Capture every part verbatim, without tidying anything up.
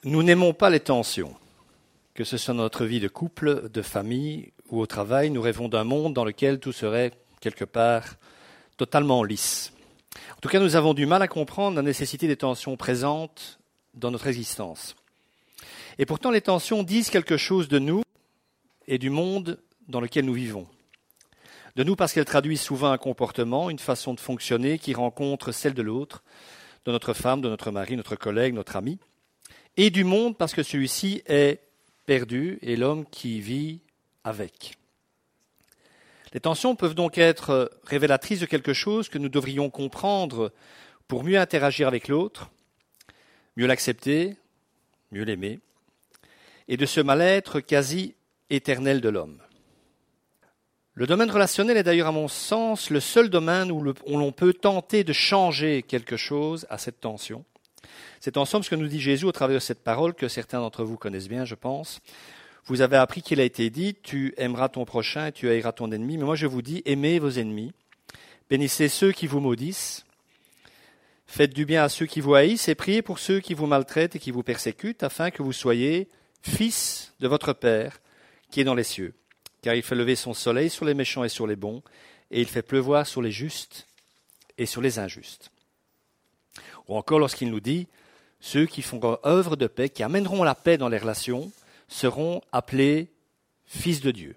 Nous n'aimons pas les tensions. Que ce soit notre vie de couple, de famille ou au travail, nous rêvons d'un monde dans lequel tout serait, quelque part, totalement lisse. En tout cas, nous avons du mal à comprendre la nécessité des tensions présentes dans notre existence. Et pourtant, les tensions disent quelque chose de nous et du monde dans lequel nous vivons. De nous parce qu'elles traduisent souvent un comportement, une façon de fonctionner qui rencontre celle de l'autre, de notre femme, de notre mari, notre collègue, notre ami. Et du monde parce que celui-ci est perdu et l'homme qui vit avec. Les tensions peuvent donc être révélatrices de quelque chose que nous devrions comprendre pour mieux interagir avec l'autre, mieux l'accepter, mieux l'aimer, et de ce mal-être quasi éternel de l'homme. Le domaine relationnel est d'ailleurs, à mon sens, le seul domaine où, le, où l'on peut tenter de changer quelque chose à cette tension. C'est en somme ce que nous dit Jésus au travers de cette parole que certains d'entre vous connaissent bien, je pense. Vous avez appris qu'il a été dit, tu aimeras ton prochain et tu haïras ton ennemi. Mais moi je vous dis, aimez vos ennemis, bénissez ceux qui vous maudissent, faites du bien à ceux qui vous haïssent et priez pour ceux qui vous maltraitent et qui vous persécutent, afin que vous soyez fils de votre Père qui est dans les cieux. Car il fait lever son soleil sur les méchants et sur les bons, et il fait pleuvoir sur les justes et sur les injustes. Ou encore lorsqu'il nous dit, ceux qui font œuvre de paix, qui amèneront la paix dans les relations, seront appelés fils de Dieu.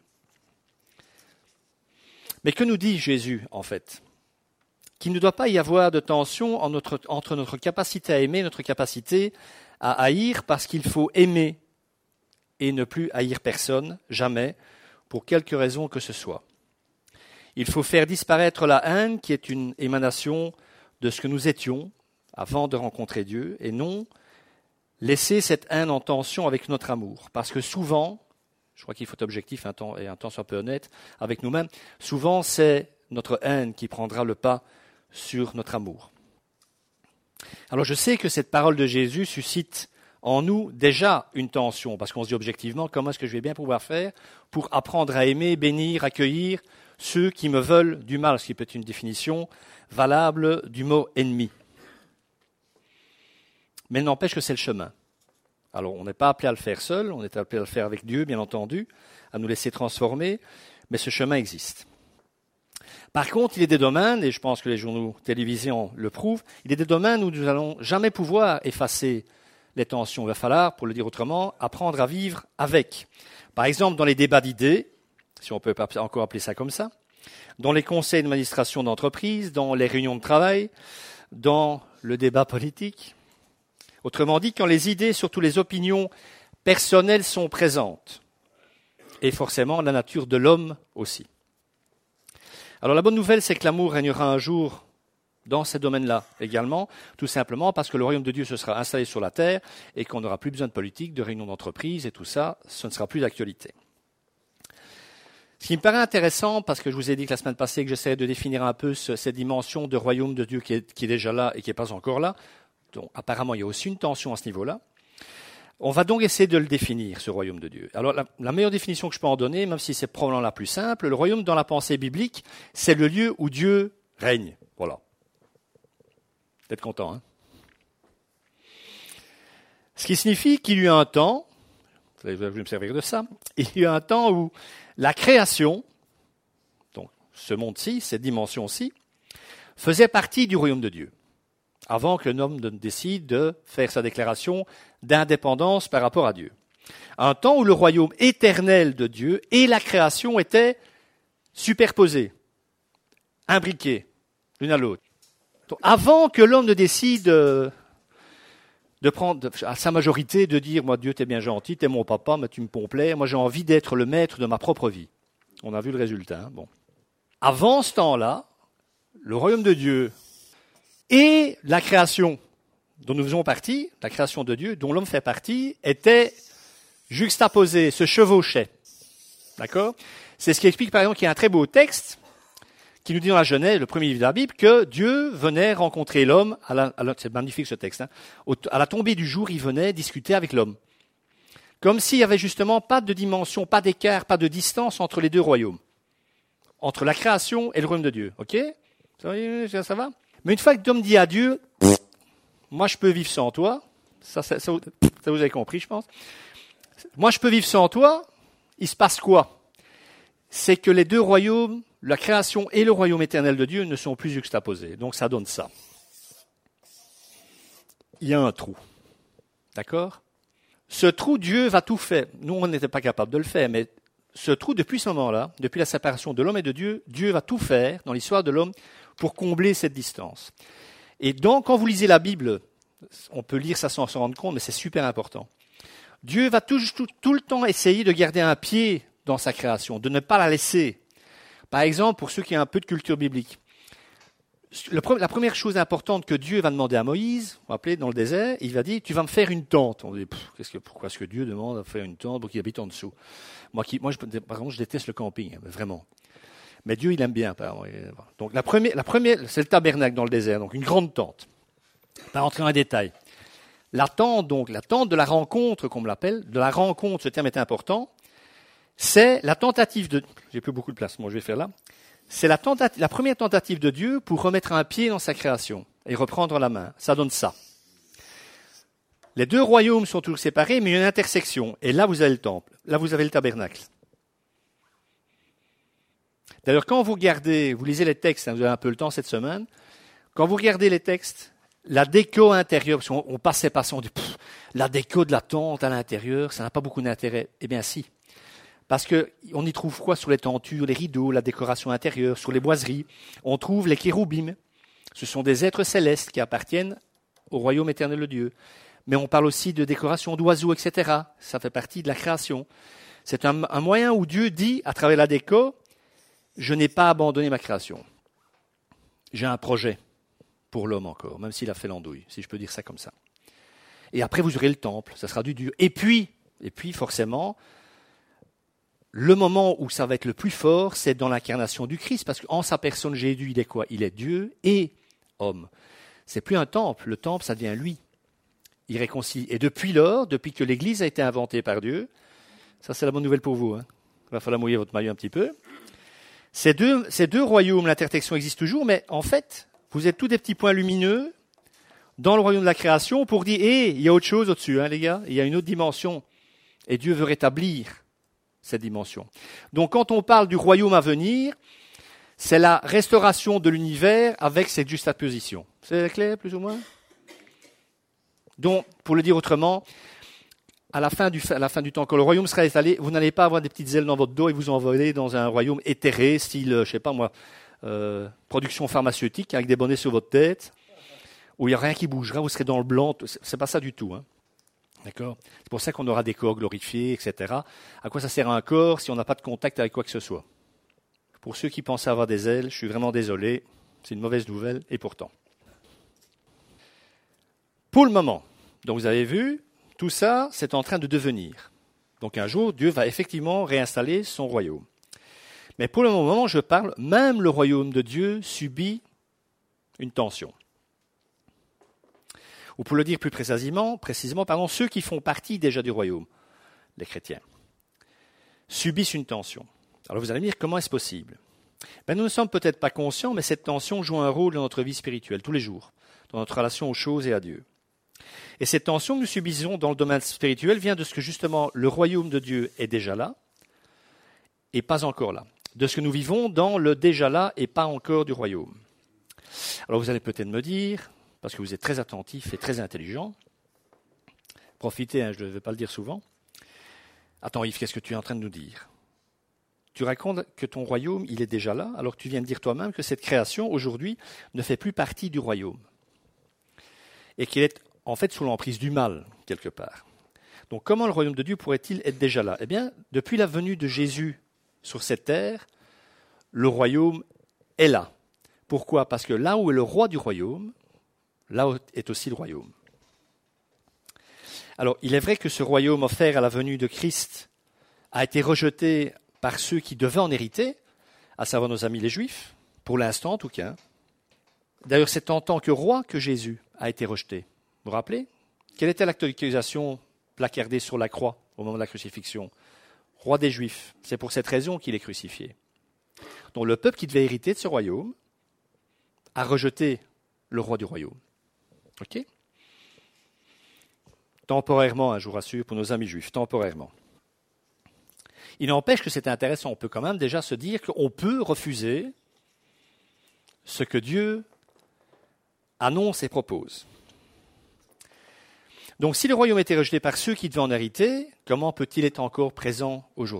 Mais que nous dit Jésus, en fait ? Qu'il ne doit pas y avoir de tension en notre, entre notre capacité à aimer et notre capacité à haïr, parce qu'il faut aimer et ne plus haïr personne, jamais, pour quelque raison que ce soit. Il faut faire disparaître la haine, qui est une émanation de ce que nous étions avant de rencontrer Dieu, et non laisser cette haine en tension avec notre amour. Parce que souvent, je crois qu'il faut être objectif un temps, et un temps soit peu honnête avec nous-mêmes, souvent c'est notre haine qui prendra le pas sur notre amour. Alors je sais que cette parole de Jésus suscite en nous déjà une tension, parce qu'on se dit objectivement, comment est-ce que je vais bien pouvoir faire pour apprendre à aimer, bénir, accueillir ceux qui me veulent du mal, ce qui peut être une définition valable du mot ennemi. Mais il n'empêche que c'est le chemin. Alors, on n'est pas appelé à le faire seul, on est appelé à le faire avec Dieu, bien entendu, à nous laisser transformer, mais ce chemin existe. Par contre, il y a des domaines, et je pense que les journaux télévisés le prouvent, il y a des domaines où nous n'allons jamais pouvoir effacer les tensions. Il va falloir, pour le dire autrement, apprendre à vivre avec. Par exemple, dans les débats d'idées, si on peut encore appeler ça comme ça, dans les conseils d'administration d'entreprise, dans les réunions de travail, dans le débat politique. Autrement dit, quand les idées, surtout les opinions personnelles sont présentes, et forcément la nature de l'homme aussi. Alors la bonne nouvelle, c'est que l'amour régnera un jour dans ces domaines-là également, tout simplement parce que le royaume de Dieu se sera installé sur la terre et qu'on n'aura plus besoin de politique, de réunions d'entreprise et tout ça, ce ne sera plus d'actualité. Ce qui me paraît intéressant, parce que je vous ai dit que la semaine passée que j'essayais de définir un peu ce, cette dimension de royaume de Dieu qui est, qui est déjà là et qui n'est pas encore là, donc apparemment il y a aussi une tension à ce niveau-là, on va donc essayer de le définir, ce royaume de Dieu. Alors la, la meilleure définition que je peux en donner, même si c'est probablement la plus simple, le royaume dans la pensée biblique, c'est le lieu où Dieu règne. Voilà. Vous êtes content, hein ? Ce qui signifie qu'il y a eu un temps, vous avez voulu me servir de ça, il y a eu un temps où la création, donc ce monde-ci, cette dimension-ci, faisait partie du royaume de Dieu, avant que l'homme ne décide de faire sa déclaration d'indépendance par rapport à Dieu. Un temps où le royaume éternel de Dieu et la création étaient superposés, imbriqués, l'une à l'autre. Donc, avant que l'homme ne décide de, de prendre à sa majorité, de dire « Moi, Dieu, t'es bien gentil, t'es mon papa, mais tu me complais, moi j'ai envie d'être le maître de ma propre vie. » On a vu le résultat. Hein, bon. Avant ce temps-là, le royaume de Dieu et la création dont nous faisons partie, la création de Dieu, dont l'homme fait partie, étaient juxtaposés, se chevauchaient. D'accord ? C'est ce qui explique par exemple qu'il y a un très beau texte qui nous dit dans la Genèse, le premier livre de la Bible, que Dieu venait rencontrer l'homme, à la, à la, c'est magnifique ce texte, hein, au, à la tombée du jour, il venait discuter avec l'homme. Comme s'il n'y avait justement pas de dimension, pas d'écart, pas de distance entre les deux royaumes. Entre la création et le royaume de Dieu. Ok ? Ça va, ça va ? Mais une fois que l'homme dit à Dieu, moi je peux vivre sans toi, Ça, ça, ça, ça vous avez compris, je pense. Moi, je peux vivre sans toi. Il se passe quoi? C'est que les deux royaumes, la création et le royaume éternel de Dieu, ne sont plus juxtaposés. Donc, ça donne ça. Il y a un trou. D'accord? Ce trou, Dieu va tout faire. Nous, on n'était pas capable de le faire, mais ce trou, depuis ce moment-là, depuis la séparation de l'homme et de Dieu, Dieu va tout faire dans l'histoire de l'homme pour combler cette distance. Et donc, quand vous lisez la Bible, on peut lire ça sans s'en rendre compte, mais c'est super important. Dieu va tout, tout, tout le temps essayer de garder un pied dans sa création, de ne pas la laisser. Par exemple, pour ceux qui ont un peu de culture biblique, le, la première chose importante que Dieu va demander à Moïse, vous vous rappelez, dans le désert, il va dire, tu vas me faire une tente. On dit, qu'est-ce que, pourquoi est-ce que Dieu demande à faire une tente pour qu'il habite en dessous? Moi, qui, moi je, par contre, je déteste le camping, vraiment. Mais Dieu, il aime bien. Donc, la première, la première, c'est le tabernacle dans le désert, donc une grande tente. Pas rentrer dans les détails. La tente, donc, la tente de la rencontre, comme on l'appelle, de la rencontre, ce terme est important, c'est la tentative de, j'ai plus beaucoup de place, moi je vais faire là, c'est la, tentative, la première tentative de Dieu pour remettre un pied dans sa création et reprendre la main. Ça donne ça. Les deux royaumes sont toujours séparés, mais il y a une intersection. Et là, vous avez le temple. Là, vous avez le tabernacle. D'ailleurs, quand vous regardez, vous lisez les textes, hein, vous avez un peu le temps cette semaine, quand vous regardez les textes, la déco intérieure, parce qu'on on passait par ça, on dit, pff, la déco de la tente à l'intérieur, ça n'a pas beaucoup d'intérêt. Eh bien, si. Parce qu'on y trouve quoi sur les tentures, les rideaux, la décoration intérieure, sur les boiseries? On trouve les kéroubim. Ce sont des êtres célestes qui appartiennent au royaume éternel de Dieu. Mais on parle aussi de décoration d'oiseaux, et cetera. Ça fait partie de la création. C'est un, un moyen où Dieu dit, à travers la déco, je n'ai pas abandonné ma création. J'ai un projet pour l'homme encore, même s'il a fait l'andouille, si je peux dire ça comme ça. Et après, vous aurez le temple, ça sera du Dieu. Et puis, et puis forcément, le moment où ça va être le plus fort, c'est dans l'incarnation du Christ, parce qu'en sa personne, Jésus, il est quoi? Il est Dieu et homme. C'est plus un temple, le temple, ça devient lui. Il réconcilie. Et depuis lors, depuis que l'Église a été inventée par Dieu, ça c'est la bonne nouvelle pour vous, hein. Il va falloir mouiller votre maillot un petit peu. Ces deux, ces deux royaumes, l'intersection existe toujours, mais en fait, vous êtes tous des petits points lumineux dans le royaume de la création pour dire, hé, il y a autre chose au-dessus, hein, les gars, il y a une autre dimension. Et Dieu veut rétablir cette dimension. Donc quand on parle du royaume à venir, c'est la restauration de l'univers avec cette juxtaposition. C'est clair, plus ou moins? Donc, pour le dire autrement, à la fin du, à la fin du temps, quand le royaume sera installé, vous n'allez pas avoir des petites ailes dans votre dos et vous envoler dans un royaume éthéré, style, je sais pas moi, euh, production pharmaceutique, avec des bonnets sur votre tête, où il n'y a rien qui bougera, vous serez dans le blanc. C'est pas ça du tout, hein. D'accord? C'est pour ça qu'on aura des corps glorifiés, et cetera. À quoi ça sert un corps si on n'a pas de contact avec quoi que ce soit? Pour ceux qui pensaient avoir des ailes, je suis vraiment désolé, c'est une mauvaise nouvelle, et pourtant. Pour le moment, donc vous avez vu, tout ça, c'est en train de devenir. Donc un jour, Dieu va effectivement réinstaller son royaume. Mais pour le moment, je parle, même le royaume de Dieu subit une tension. Ou pour le dire plus précisément, précisément pardon, ceux qui font partie déjà du royaume, les chrétiens, subissent une tension. Alors vous allez me dire, comment est-ce possible? Ben, nous ne sommes peut-être pas conscients, mais cette tension joue un rôle dans notre vie spirituelle, tous les jours, dans notre relation aux choses et à Dieu. Et cette tension que nous subissons dans le domaine spirituel vient de ce que justement le royaume de Dieu est déjà là et pas encore là. De ce que nous vivons dans le déjà là et pas encore du royaume. Alors vous allez peut-être me dire, parce que vous êtes très attentif et très intelligent, profitez, hein, je ne vais pas le dire souvent. Attends Yves, qu'est-ce que tu es en train de nous dire? Tu racontes que ton royaume, il est déjà là, alors que tu viens de dire toi-même que cette création, aujourd'hui, ne fait plus partie du royaume. Et qu'il est en fait sous l'emprise du mal, quelque part. Donc comment le royaume de Dieu pourrait-il être déjà là? Eh bien, depuis la venue de Jésus sur cette terre, le royaume est là. Pourquoi? Parce que là où est le roi du royaume, là est aussi le royaume. Alors, il est vrai que ce royaume offert à la venue de Christ a été rejeté par ceux qui devaient en hériter, à savoir nos amis les Juifs, pour l'instant en tout cas. D'ailleurs, c'est en tant que roi que Jésus a été rejeté. Vous vous rappelez? Quelle était l'acte d'accusation placardée sur la croix au moment de la crucifixion? Roi des Juifs. C'est pour cette raison qu'il est crucifié. Donc le peuple qui devait hériter de ce royaume a rejeté le roi du royaume. Ok? Temporairement, hein, je vous rassure, pour nos amis juifs, temporairement. Il n'empêche que c'est intéressant, on peut quand même déjà se dire qu'on peut refuser ce que Dieu annonce et propose. Donc si le royaume était rejeté par ceux qui devaient en hériter, comment peut-il être encore présent aujourd'hui ?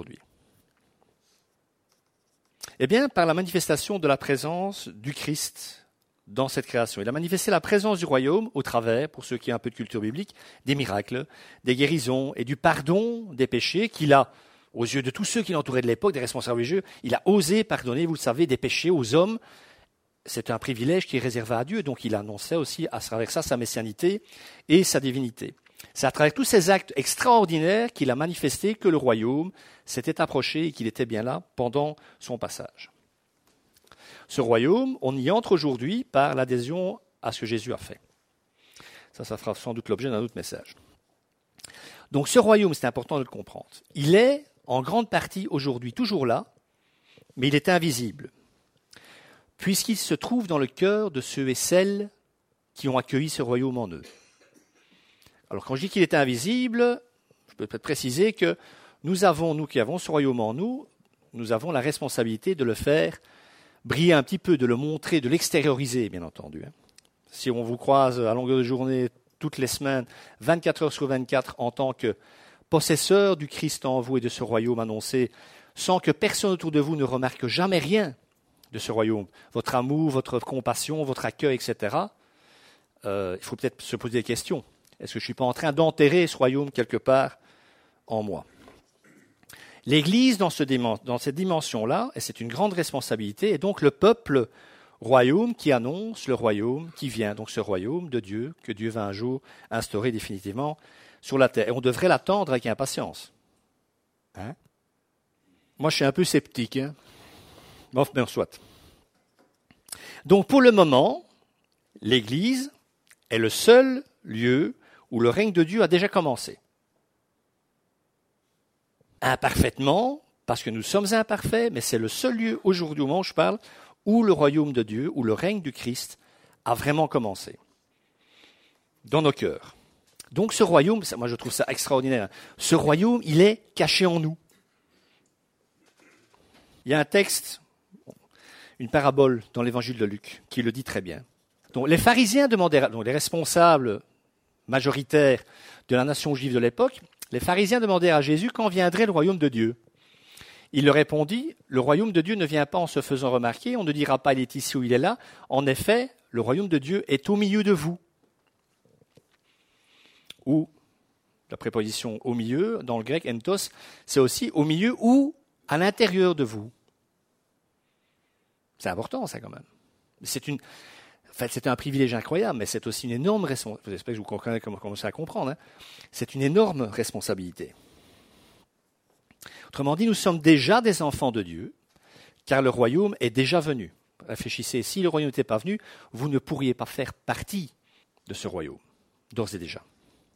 Eh bien, par la manifestation de la présence du Christ dans cette création. Il a manifesté la présence du royaume au travers, pour ceux qui ont un peu de culture biblique, des miracles, des guérisons et du pardon des péchés qu'il a, aux yeux de tous ceux qui l'entouraient de l'époque, des responsables religieux, il a osé pardonner, vous le savez, des péchés aux hommes. C'est un privilège qui est réservé à Dieu, donc il annonçait aussi à travers ça sa messianité et sa divinité. C'est à travers tous ces actes extraordinaires qu'il a manifesté que le royaume s'était approché et qu'il était bien là pendant son passage. Ce royaume, on y entre aujourd'hui par l'adhésion à ce que Jésus a fait. Ça, ça fera sans doute l'objet d'un autre message. Donc ce royaume, c'est important de le comprendre. Il est en grande partie aujourd'hui toujours là, mais il est invisible, puisqu'il se trouve dans le cœur de ceux et celles qui ont accueilli ce royaume en eux. Alors quand je dis qu'il est invisible, je peux peut-être préciser que nous avons, nous qui avons ce royaume en nous, nous avons la responsabilité de le faire briller un petit peu, de le montrer, de l'extérioriser, bien entendu. Si on vous croise à longueur de journée, toutes les semaines, vingt-quatre heures sur vingt-quatre, en tant que possesseur du Christ en vous et de ce royaume annoncé, sans que personne autour de vous ne remarque jamais rien de ce royaume, votre amour, votre compassion, votre accueil, et cetera, euh, il faut peut-être se poser des questions. Est-ce que je ne suis pas en train d'enterrer ce royaume quelque part en moi ? L'Église, dans, ce, dans cette dimension-là, et c'est une grande responsabilité, est donc le peuple royaume qui annonce le royaume qui vient, donc ce royaume de Dieu, que Dieu va un jour instaurer définitivement sur la terre. Et on devrait l'attendre avec impatience. Hein ? Moi, je suis un peu sceptique. Hein ? Bon, ben, soit. Donc, pour le moment, l'Église est le seul lieu où le règne de Dieu a déjà commencé. Imparfaitement, parce que nous sommes imparfaits, mais c'est le seul lieu aujourd'hui, au moment où je parle, où le royaume de Dieu, où le règne du Christ a vraiment commencé. Dans nos cœurs. Donc ce royaume, moi je trouve ça extraordinaire, ce royaume, il est caché en nous. Il y a un texte, une parabole dans l'évangile de Luc, qui le dit très bien. Donc les pharisiens demandèrent, donc les responsables majoritaires de la nation juive de l'époque, les pharisiens demandèrent à Jésus quand viendrait le royaume de Dieu. Il leur répondit, le royaume de Dieu ne vient pas en se faisant remarquer, on ne dira pas il est ici ou il est là. En effet, le royaume de Dieu est au milieu de vous. Ou, la préposition au milieu, dans le grec, entos, c'est aussi au milieu ou à l'intérieur de vous. C'est important ça quand même. C'est une... En fait, c'est un privilège incroyable, mais c'est aussi une énorme responsabilité. J'espère que vous comprenez comment commencer à comprendre. Hein. C'est une énorme responsabilité. Autrement dit, nous sommes déjà des enfants de Dieu, car le royaume est déjà venu. Réfléchissez, si le royaume n'était pas venu, vous ne pourriez pas faire partie de ce royaume, d'ores et déjà.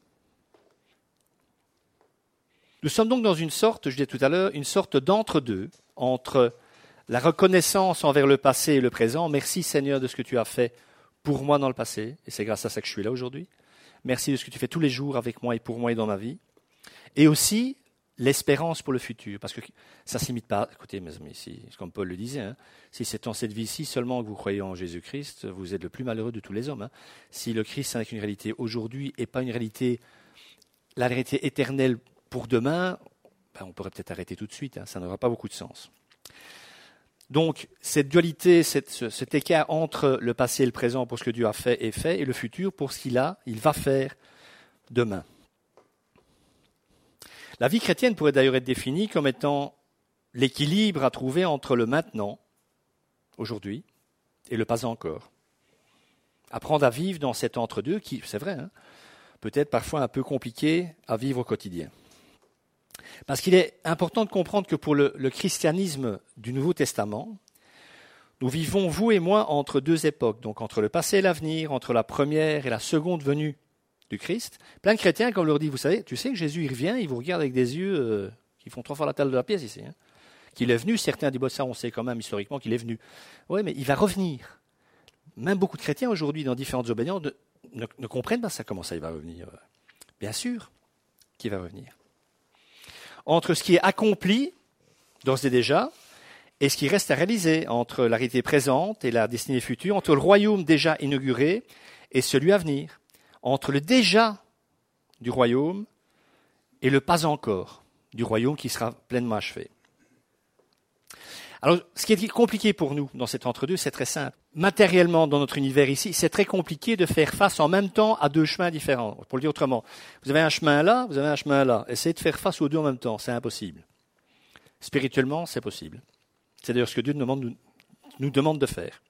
Nous sommes donc dans une sorte, je disais tout à l'heure, une sorte d'entre-deux, entre la reconnaissance envers le passé et le présent. Merci Seigneur de ce que tu as fait pour moi dans le passé, et c'est grâce à ça que je suis là aujourd'hui. Merci de ce que tu fais tous les jours avec moi et pour moi et dans ma vie. Et aussi l'espérance pour le futur, parce que ça ne s'imite pas. Écoutez, mes amis, si, comme Paul le disait, hein, si c'est en cette vie-ci seulement que vous croyez en Jésus-Christ, vous êtes le plus malheureux de tous les hommes. Hein. Si le Christ n'est qu'une réalité aujourd'hui et pas une réalité, la réalité éternelle pour demain, ben on pourrait peut-être arrêter tout de suite, hein, ça n'aura pas beaucoup de sens. Donc, cette dualité, cette, cet écart entre le passé et le présent pour ce que Dieu a fait et fait, et le futur pour ce qu'il a, il va faire demain. La vie chrétienne pourrait d'ailleurs être définie comme étant l'équilibre à trouver entre le maintenant, aujourd'hui, et le pas encore. Apprendre à vivre dans cet entre-deux qui, c'est vrai, hein, peut être parfois un peu compliqué à vivre au quotidien. Parce qu'il est important de comprendre que pour le, le christianisme du Nouveau Testament, nous vivons, vous et moi, entre deux époques, donc entre le passé et l'avenir, entre la première et la seconde venue du Christ. Plein de chrétiens, comme on leur dit, vous savez, tu sais que Jésus, il revient, il vous regarde avec des yeux euh, qui font trois fois la taille de la pièce ici. Hein. Qu'il est venu, certains disent, bon, ça on sait quand même historiquement qu'il est venu. Oui, mais il va revenir. Même beaucoup de chrétiens aujourd'hui, dans différentes obédiences, ne, ne, ne comprennent pas ça, comment ça il va revenir. Bien sûr qu'il va revenir. Entre ce qui est accompli, d'ores et déjà, et ce qui reste à réaliser, entre la réalité présente et la destinée future, entre le royaume déjà inauguré et celui à venir, entre le déjà du royaume et le pas encore du royaume qui sera pleinement achevé. Alors, ce qui est compliqué pour nous dans cet entre-deux, c'est très simple. Matériellement, dans notre univers ici, c'est très compliqué de faire face en même temps à deux chemins différents. Pour le dire autrement, vous avez un chemin là, vous avez un chemin là. Essayez de faire face aux deux en même temps, c'est impossible. Spirituellement, c'est possible. C'est d'ailleurs ce que Dieu nous demande, nous demande de faire.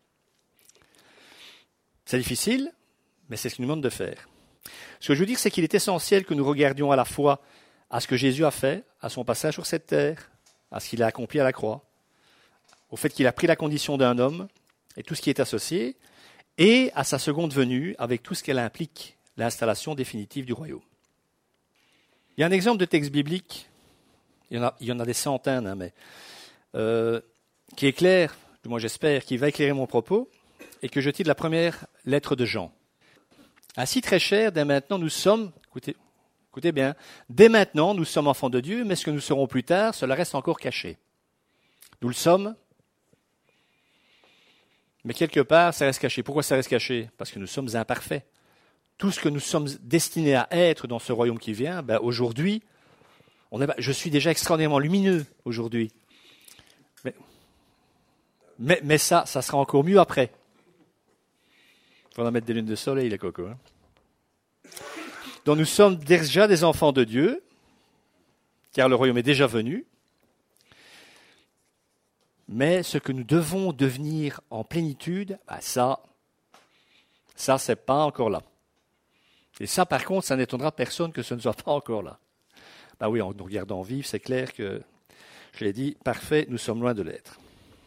C'est difficile, mais c'est ce qu'il nous demande de faire. Ce que je veux dire, c'est qu'il est essentiel que nous regardions à la fois à ce que Jésus a fait, à son passage sur cette terre, à ce qu'il a accompli à la croix, au fait qu'il a pris la condition d'un homme et tout ce qui est associé, et à sa seconde venue avec tout ce qu'elle implique, l'installation définitive du royaume. Il y a un exemple de texte biblique, il y en a, il y en a des centaines, hein, mais euh, qui est clair, du moins j'espère, qui va éclairer mon propos, et que je tire de la première lettre de Jean. Ainsi, très cher, dès maintenant nous sommes, écoutez, écoutez bien, dès maintenant nous sommes enfants de Dieu, mais ce que nous serons plus tard, cela reste encore caché. Nous le sommes, mais quelque part, ça reste caché. Pourquoi ça reste caché ? Parce que nous sommes imparfaits. Tout ce que nous sommes destinés à être dans ce royaume qui vient, ben aujourd'hui, on est, je suis déjà extraordinairement lumineux aujourd'hui. Mais, mais, mais ça, ça sera encore mieux après. Il faudra mettre des lunettes de soleil, les cocos. Hein. Donc nous sommes déjà des enfants de Dieu, car le royaume est déjà venu. Mais ce que nous devons devenir en plénitude, ben ça, ça, c'est pas encore là. Et ça, par contre, ça n'étonnera personne que ce ne soit pas encore là. Ben oui, en nous regardant vivre, c'est clair que, je l'ai dit, parfait, nous sommes loin de l'être.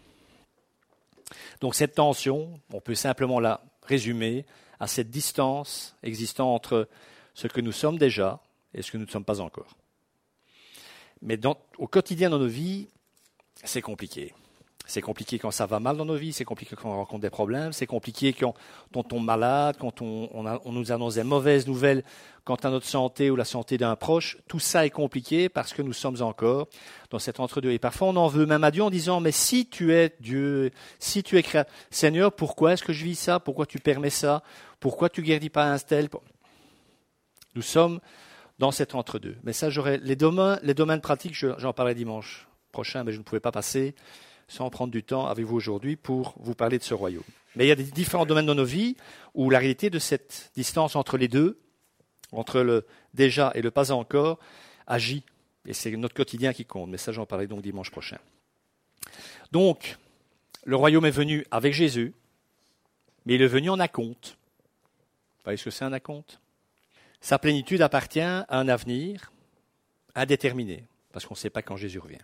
Donc cette tension, on peut simplement la résumer à cette distance existant entre ce que nous sommes déjà et ce que nous ne sommes pas encore. Mais dans, au quotidien dans nos vies, c'est compliqué. C'est compliqué quand ça va mal dans nos vies, c'est compliqué quand on rencontre des problèmes, c'est compliqué quand on tombe malade, quand on, on, a, on nous annonce des mauvaises nouvelles quant à notre santé ou la santé d'un proche. Tout ça est compliqué parce que nous sommes encore dans cet entre-deux. Et parfois on en veut même à Dieu en disant « Mais si tu es Dieu, si tu es créateur, Seigneur, pourquoi est-ce que je vis ça? Pourquoi tu permets ça? Pourquoi tu ne guéris pas un tel ?» Nous sommes dans cet entre-deux. Mais ça, j'aurais les domaines, les domaines pratiques, j'en parlerai dimanche prochain, mais je ne pouvais pas passer sans prendre du temps avec vous aujourd'hui pour vous parler de ce royaume. Mais il y a des différents domaines dans nos vies où la réalité de cette distance entre les deux, entre le déjà et le pas encore, agit. Et c'est notre quotidien qui compte. Mais ça, j'en parlerai donc dimanche prochain. Donc, le royaume est venu avec Jésus, mais il est venu en acompte. Vous voyez ce que c'est un acompte ? Sa plénitude appartient à un avenir indéterminé, parce qu'on ne sait pas quand Jésus revient.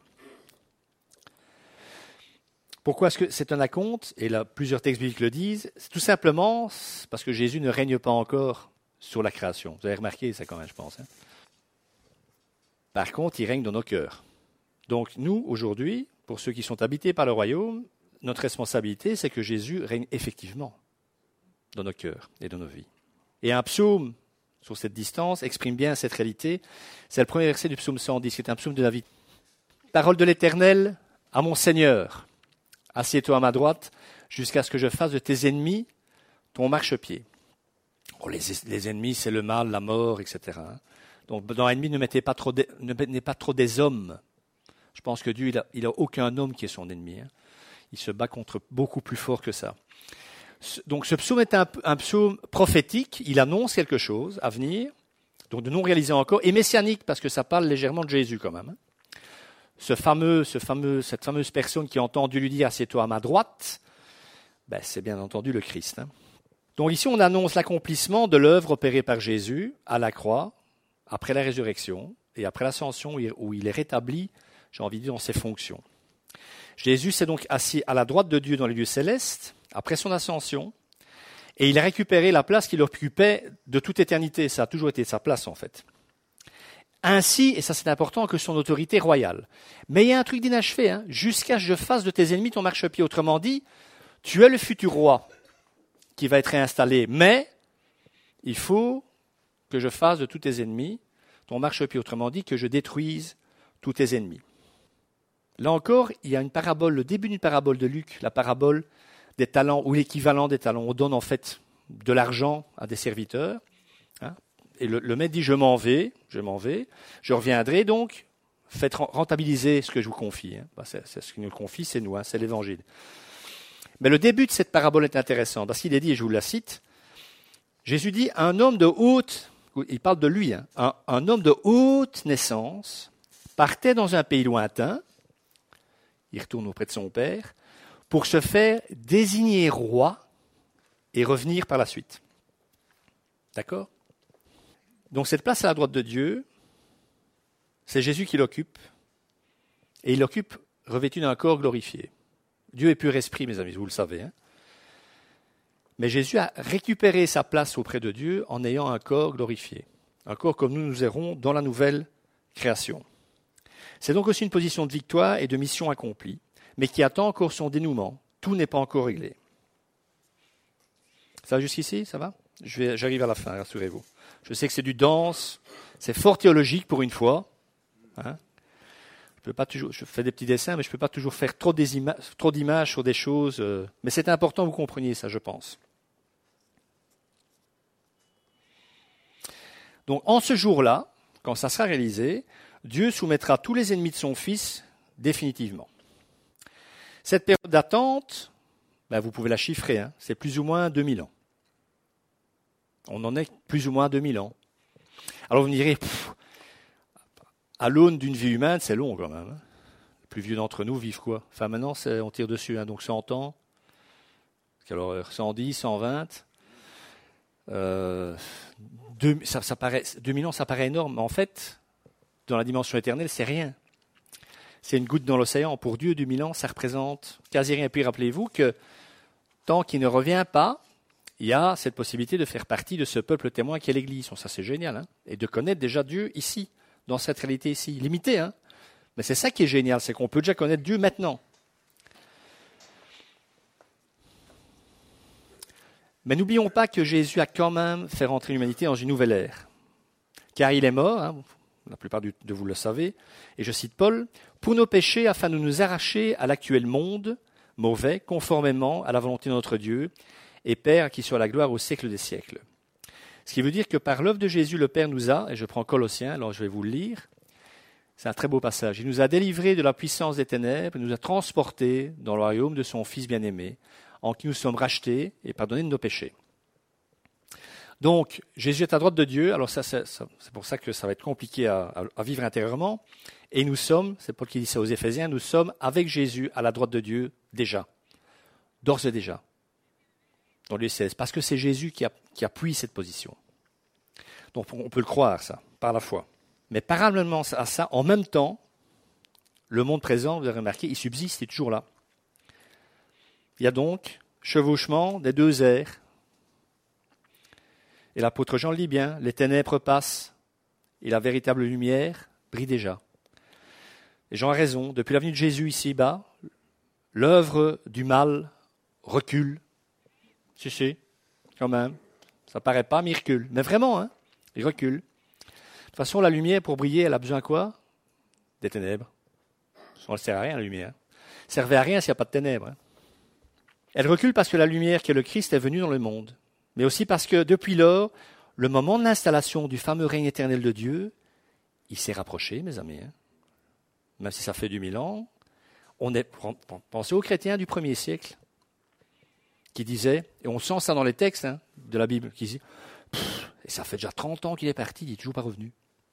Pourquoi est-ce que c'est un acompte ? Et là, plusieurs textes bibliques le disent. C'est tout simplement parce que Jésus ne règne pas encore sur la création. Vous avez remarqué ça quand même, je pense. Hein ? Par contre, il règne dans nos cœurs. Donc nous, aujourd'hui, pour ceux qui sont habités par le royaume, notre responsabilité, c'est que Jésus règne effectivement dans nos cœurs et dans nos vies. Et un psaume sur cette distance exprime bien cette réalité. C'est le premier verset du psaume cent dix, qui est un psaume de David. Parole de l'Éternel à mon Seigneur. Assieds-toi à ma droite, jusqu'à ce que je fasse de tes ennemis ton marchepied. Oh, les, les ennemis, c'est le mal, la mort, et cetera. Donc, dans ennemi, ne mettez pas trop, de, ne mettez pas trop des hommes. Je pense que Dieu, il a, il a aucun homme qui est son ennemi. Hein. Il se bat contre beaucoup plus fort que ça. Donc, ce psaume est un, un psaume prophétique. Il annonce quelque chose à venir, donc de non réalisé encore, et messianique, parce que ça parle légèrement de Jésus quand même. Hein. Ce fameux, ce fameux, cette fameuse personne qui a entendu lui dire « Assieds-toi à ma droite », ben, c'est bien entendu le Christ. Hein. Donc ici, on annonce l'accomplissement de l'œuvre opérée par Jésus à la croix, après la résurrection et après l'ascension, où il est rétabli, j'ai envie de dire, dans ses fonctions. Jésus s'est donc assis à la droite de Dieu dans les lieux célestes, après son ascension, et il a récupéré la place qu'il occupait de toute éternité. Ça a toujours été sa place, en fait. Ainsi, et ça c'est important, que son autorité royale. Mais il y a un truc d'inachevé, hein, jusqu'à ce que je fasse de tes ennemis ton marchepied. Autrement dit, tu es le futur roi qui va être réinstallé, mais il faut que je fasse de tous tes ennemis ton marchepied, autrement dit, que je détruise tous tes ennemis. Là encore, il y a une parabole, le début d'une parabole de Luc, la parabole des talents, ou l'équivalent des talents. On donne en fait de l'argent à des serviteurs. Hein, et le, le maître dit, je m'en vais, je m'en vais, je reviendrai donc, faites rentabiliser ce que je vous confie. Hein. Ben, c'est, c'est ce qu'il nous confie, c'est nous, hein, c'est l'évangile. Mais le début de cette parabole est intéressant, parce qu'il est dit, et je vous la cite, Jésus dit, un homme de haute, il parle de lui, hein, un, un homme de haute naissance partait dans un pays lointain, il retourne auprès de son père, pour se faire désigner roi et revenir par la suite. D'accord ? Donc cette place à la droite de Dieu, c'est Jésus qui l'occupe, et il l'occupe revêtu d'un corps glorifié. Dieu est pur esprit, mes amis, vous le savez. Hein. Mais Jésus a récupéré sa place auprès de Dieu en ayant un corps glorifié, un corps comme nous nous aurons dans la nouvelle création. C'est donc aussi une position de victoire et de mission accomplie, mais qui attend encore son dénouement. Tout n'est pas encore réglé. Ça va jusqu'ici, ça va ? Je vais, j'arrive à la fin, rassurez-vous. Je sais que c'est du dense, c'est fort théologique pour une fois. Hein ? Je peux pas toujours, je fais des petits dessins, mais je ne peux pas toujours faire trop, des ima- trop d'images sur des choses. Euh, mais c'est important que vous compreniez ça, je pense. Donc, en ce jour-là, quand ça sera réalisé, Dieu soumettra tous les ennemis de son Fils définitivement. Cette période d'attente, ben vous pouvez la chiffrer, hein, c'est plus ou moins deux mille ans. On en est plus ou moins à deux mille ans. Alors vous me direz, pff, à l'aune d'une vie humaine, c'est long quand même. Hein. Les plus vieux d'entre nous vivent quoi ? Enfin maintenant, c'est, on tire dessus, hein, donc cent ans. Alors cent dix, cent vingt. Euh, deux, ça, ça paraît, deux mille ans, ça paraît énorme. Mais en fait, dans la dimension éternelle, c'est rien. C'est une goutte dans l'océan. Pour Dieu, deux mille ans, ça représente quasi rien. Et puis rappelez-vous que tant qu'il ne revient pas, il y a cette possibilité de faire partie de ce peuple témoin qui est l'Église. Ça, c'est génial. Hein, et de connaître déjà Dieu ici, dans cette réalité ici. Limitée, hein. Mais c'est ça qui est génial, c'est qu'on peut déjà connaître Dieu maintenant. Mais n'oublions pas que Jésus a quand même fait rentrer l'humanité dans une nouvelle ère. Car il est mort, hein, la plupart de vous le savez, et je cite Paul, « pour nos péchés, afin de nous arracher à l'actuel monde mauvais, conformément à la volonté de notre Dieu, et Père qui soit la gloire au siècle des siècles. » Ce qui veut dire que par l'œuvre de Jésus, le Père nous a, et je prends Colossiens, alors je vais vous le lire, c'est un très beau passage, il nous a délivrés de la puissance des ténèbres, il nous a transportés dans le royaume de son Fils bien-aimé, en qui nous sommes rachetés et pardonnés de nos péchés. Donc, Jésus est à droite de Dieu, alors ça, c'est, ça, c'est pour ça que ça va être compliqué à, à, à vivre intérieurement, et nous sommes, c'est Paul qui dit ça aux Éphésiens, nous sommes avec Jésus à la droite de Dieu déjà, d'ores et déjà, dans Luc seize, parce que c'est Jésus qui, a, qui appuie cette position. Donc on peut le croire, ça, par la foi. Mais parallèlement à ça, en même temps, le monde présent, vous avez remarqué, il subsiste, il est toujours là. Il y a donc chevauchement des deux airs. Et l'apôtre Jean le dit bien, les ténèbres passent et la véritable lumière brille déjà. Et Jean a raison, depuis la venue de Jésus ici-bas, l'œuvre du mal recule. Si, si, quand même. Ça ne paraît pas, mais il recule. Mais vraiment, hein, il recule. De toute façon, la lumière, pour briller, elle a besoin de quoi ? Des ténèbres. Ça ne sert à rien, la lumière. Ça ne servait à rien s'il n'y a pas de ténèbres. Hein. Elle recule parce que la lumière qui est le Christ est venue dans le monde. Mais aussi parce que depuis lors, le moment de l'installation du fameux règne éternel de Dieu, il s'est rapproché, mes amis. Hein. Même si ça fait deux mille ans, on est, pensez aux chrétiens du premier siècle qui disaient, et on sent ça dans les textes hein, de la Bible, qui disaient, et ça fait déjà trente ans qu'il est parti, il n'est toujours pas revenu.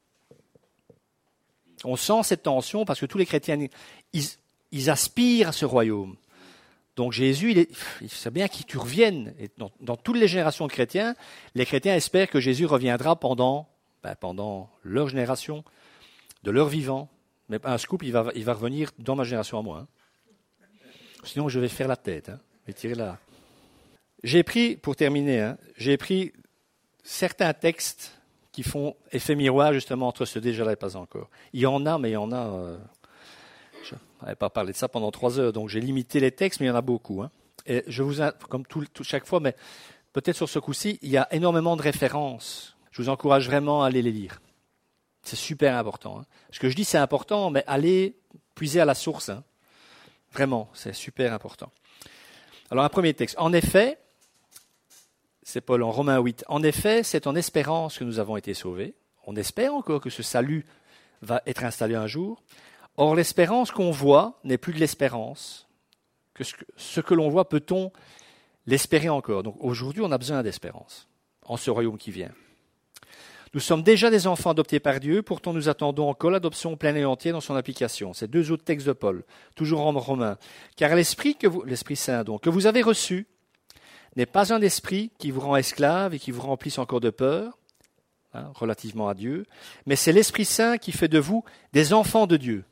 On sent cette tension parce que tous les chrétiens, ils, ils aspirent à ce royaume. Donc Jésus, il, est, il sait bien qu'il tu reviennes. Et dans, dans toutes les générations de chrétiens, les chrétiens espèrent que Jésus reviendra pendant, ben, pendant leur génération, de leur vivant. Mais un scoop, il va, il va revenir dans ma génération à moi. Hein. Sinon, je vais faire la tête. Hein, et tirer là. J'ai pris, pour terminer, hein, j'ai pris certains textes qui font effet miroir justement entre ce déjà-là et pas encore. Il y en a, mais il y en a... Euh, je n'avais pas parlé de ça pendant trois heures, donc j'ai limité les textes, mais il y en a beaucoup. Hein. Et je vous, comme tout, tout, chaque fois, mais peut-être sur ce coup-ci, il y a énormément de références. Je vous encourage vraiment à aller les lire. C'est super important. Hein. Ce que je dis, c'est important, mais allez puiser à la source. Hein. Vraiment, c'est super important. Alors, un premier texte. En effet, c'est Paul en Romains huit. En effet, c'est en espérance que nous avons été sauvés. On espère encore que ce salut va être installé un jour. Or, l'espérance qu'on voit n'est plus de l'espérance. Que ce, que, ce que l'on voit, peut-on l'espérer encore? Donc, aujourd'hui, on a besoin d'espérance en ce royaume qui vient. Nous sommes déjà des enfants adoptés par Dieu, pourtant nous attendons encore l'adoption pleine et entière dans son application. C'est deux autres textes de Paul, toujours en Romains. Car l'Esprit, que vous, l'Esprit Saint donc, que vous avez reçu n'est pas un esprit qui vous rend esclave et qui vous remplisse encore de peur, hein, relativement à Dieu, mais c'est l'Esprit Saint qui fait de vous des enfants de Dieu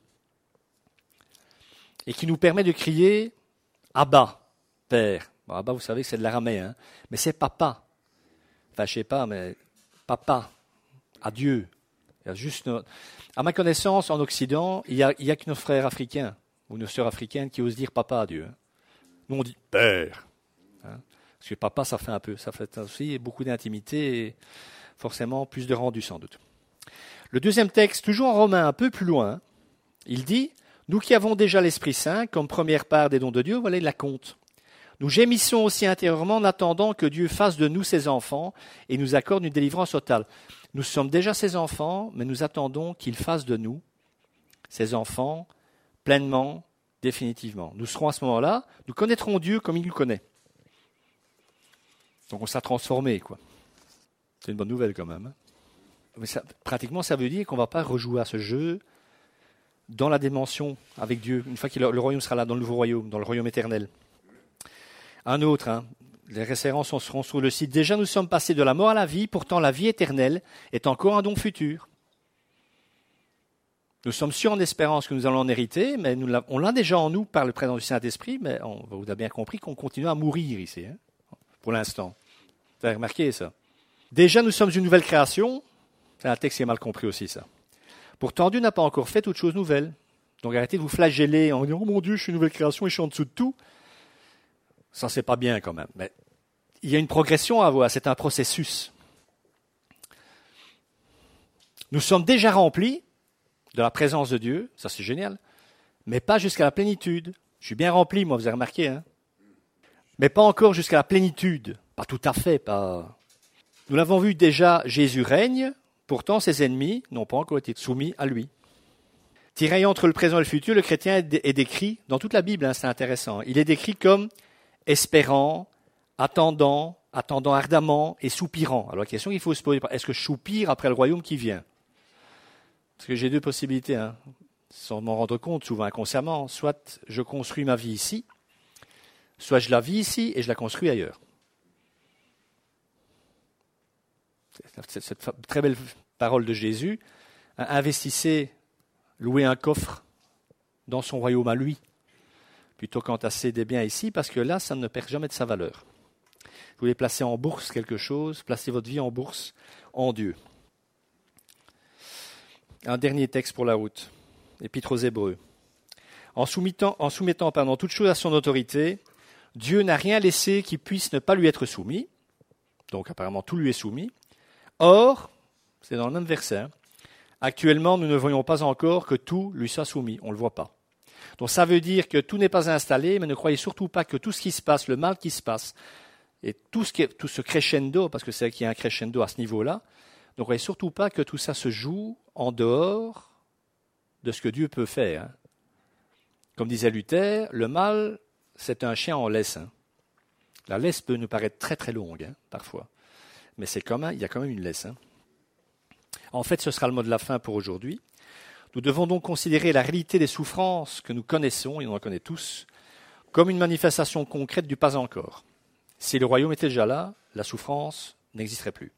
et qui nous permet de crier « Abba, Père ». Bon, Abba, vous savez que c'est de l'araméen, hein, mais c'est papa. Enfin, je sais pas, mais papa. À Dieu. Il y a juste notre... À ma connaissance, en Occident, il n'y a, a que nos frères africains ou nos sœurs africaines qui osent dire papa à Dieu. Nous, on dit père. Hein, parce que papa, ça fait un peu, ça fait aussi beaucoup d'intimité et forcément plus de rendu sans doute. Le deuxième texte, toujours en Romains, un peu plus loin, il dit « Nous qui avons déjà l'Esprit Saint, comme première part des dons de Dieu, voilà, il la compte. Nous gémissons aussi intérieurement en attendant que Dieu fasse de nous ses enfants et nous accorde une délivrance totale. » Nous sommes déjà ses enfants, mais nous attendons qu'il fasse de nous ses enfants pleinement, définitivement. Nous serons à ce moment-là, nous connaîtrons Dieu comme il nous connaît. Donc on s'est transformé, quoi. C'est une bonne nouvelle quand même. Hein. Mais ça, pratiquement, ça veut dire qu'on ne va pas rejouer à ce jeu dans la dimension avec Dieu, une fois que le royaume sera là, dans le nouveau royaume, dans le royaume éternel. Un autre, hein. Les références seront sur le site. Déjà, nous sommes passés de la mort à la vie, pourtant la vie éternelle est encore un don futur. Nous sommes sûrs en espérance que nous allons en hériter, mais nous on l'a déjà en nous par le présent du Saint-Esprit, mais on vous a bien compris qu'on continue à mourir ici, hein, pour l'instant. Vous avez remarqué ça? Déjà, nous sommes une nouvelle création. C'est un texte qui est mal compris aussi, ça. Pourtant, Dieu n'a pas encore fait toute chose nouvelle. Donc arrêtez de vous flageller en disant « Oh mon Dieu, je suis une nouvelle création et je suis en dessous de tout ». Ça, c'est pas bien quand même. Mais il y a une progression à avoir, c'est un processus. Nous sommes déjà remplis de la présence de Dieu, ça c'est génial, mais pas jusqu'à la plénitude. Je suis bien rempli, moi, vous avez remarqué, hein. Mais pas encore jusqu'à la plénitude. Pas tout à fait, pas... Nous l'avons vu déjà, Jésus règne, pourtant ses ennemis n'ont pas encore été soumis à lui. Tiraillant entre le présent et le futur, le chrétien est décrit, dans toute la Bible, hein, c'est intéressant, il est décrit comme espérant, attendant, attendant ardemment et soupirant. Alors la question qu'il faut se poser, est-ce que je soupire après le royaume qui vient? Parce que j'ai deux possibilités, hein, sans m'en rendre compte, souvent inconsciemment. Soit je construis ma vie ici, soit je la vis ici et je la construis ailleurs. C'est cette très belle parole de Jésus. Investissez, louez un coffre dans son royaume à lui, plutôt qu'entasser des biens ici, parce que là, ça ne perd jamais de sa valeur. Vous voulez placer en bourse quelque chose, placez votre vie en bourse en Dieu. Un dernier texte pour la route, Épître aux Hébreux. En soumettant, en soumettant pardon, toute chose à son autorité, Dieu n'a rien laissé qui puisse ne pas lui être soumis. Donc apparemment tout lui est soumis. Or, c'est dans le même verset, hein, actuellement nous ne voyons pas encore que tout lui soit soumis, on ne le voit pas. Donc ça veut dire que tout n'est pas installé, mais ne croyez surtout pas que tout ce qui se passe, le mal qui se passe, et tout ce, qui est, tout ce crescendo, parce que c'est qu'il y a un crescendo à ce niveau-là, ne croyez surtout pas que tout ça se joue en dehors de ce que Dieu peut faire. Hein. Comme disait Luther, le mal, c'est un chien en laisse. Hein. La laisse peut nous paraître très très longue, hein, parfois. Mais c'est quand même, il y a quand même une laisse. Hein. En fait, ce sera le mot de la fin pour aujourd'hui. Nous devons donc considérer la réalité des souffrances que nous connaissons, et on en connaît tous, comme une manifestation concrète du pas encore. Si le royaume était déjà là, la souffrance n'existerait plus.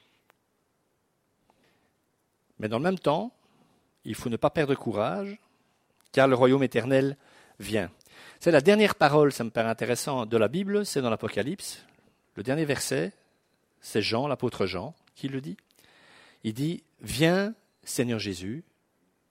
Mais dans le même temps, il faut ne pas perdre courage, car le royaume éternel vient. C'est la dernière parole, ça me paraît intéressant, de la Bible, c'est dans l'Apocalypse. Le dernier verset, c'est Jean, l'apôtre Jean, qui le dit. Il dit « Viens, Seigneur Jésus, viens ».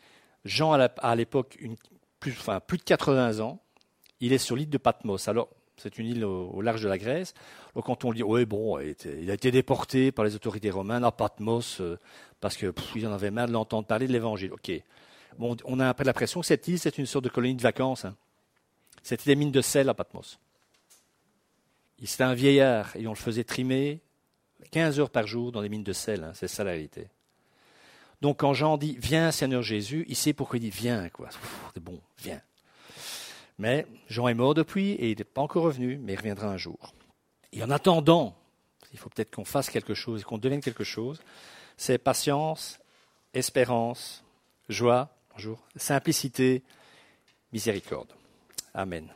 Jean a à l'époque une, plus, enfin, plus de quatre-vingts ans. Il est sur l'île de Patmos. Alors, C'est une île au, au large de la Grèce. Donc quand on lit, oui, bon, il a, été, il a été déporté par les autorités romaines à Patmos euh, parce que pff, ils en avaient marre de l'entendre parler de l'Évangile. Ok. Bon, on a après l'impression que cette île, c'est une sorte de colonie de vacances. Hein. C'était des mines de sel à Patmos. C'était un vieillard et on le faisait trimer quinze heures par jour dans des mines de sel. Hein. C'est ça la réalité. Donc quand Jean dit « Viens, Seigneur Jésus », il sait pourquoi il dit « Viens ». Quoi. C'est bon, viens. Mais Jean est mort depuis et il n'est pas encore revenu, mais il reviendra un jour. Et en attendant, il faut peut-être qu'on fasse quelque chose, qu'on devienne quelque chose, c'est patience, espérance, joie, bonjour, simplicité, miséricorde. Amen.